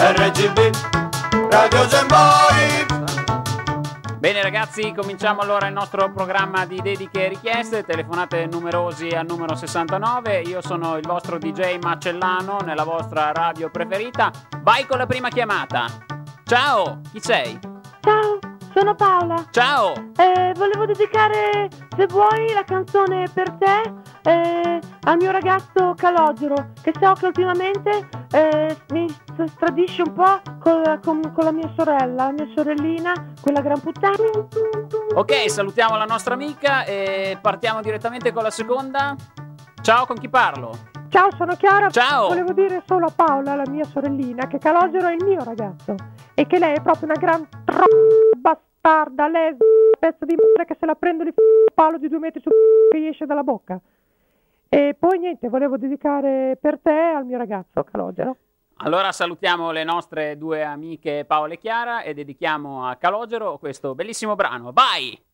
RGB, Radio Gemboi. Bene ragazzi, cominciamo allora il nostro programma di dediche e richieste. Telefonate numerosi al numero 69. Io sono il vostro DJ Macellano nella vostra radio preferita. Vai con la prima chiamata. Ciao, chi sei? Ciao, sono Paola. Ciao. Volevo dedicare, se vuoi, la canzone per te al mio ragazzo Calogero, che so che ultimamente mi stradisce un po' con la mia sorella, la mia sorellina, quella gran puttana. Ok, salutiamo la nostra amica e partiamo direttamente con la seconda. Ciao, con chi parlo? Ciao, sono Chiara. Ciao. Volevo dire solo a Paola, la mia sorellina, che Calogero è il mio ragazzo e che lei è proprio una gran bastarda, lei pezzo di merda che se la prende di palo di 2 metri su che gli esce dalla bocca. E poi niente, volevo dedicare per te al mio ragazzo Calogero. Allora salutiamo le nostre due amiche Paola e Chiara e dedichiamo a Calogero questo bellissimo brano. Vai!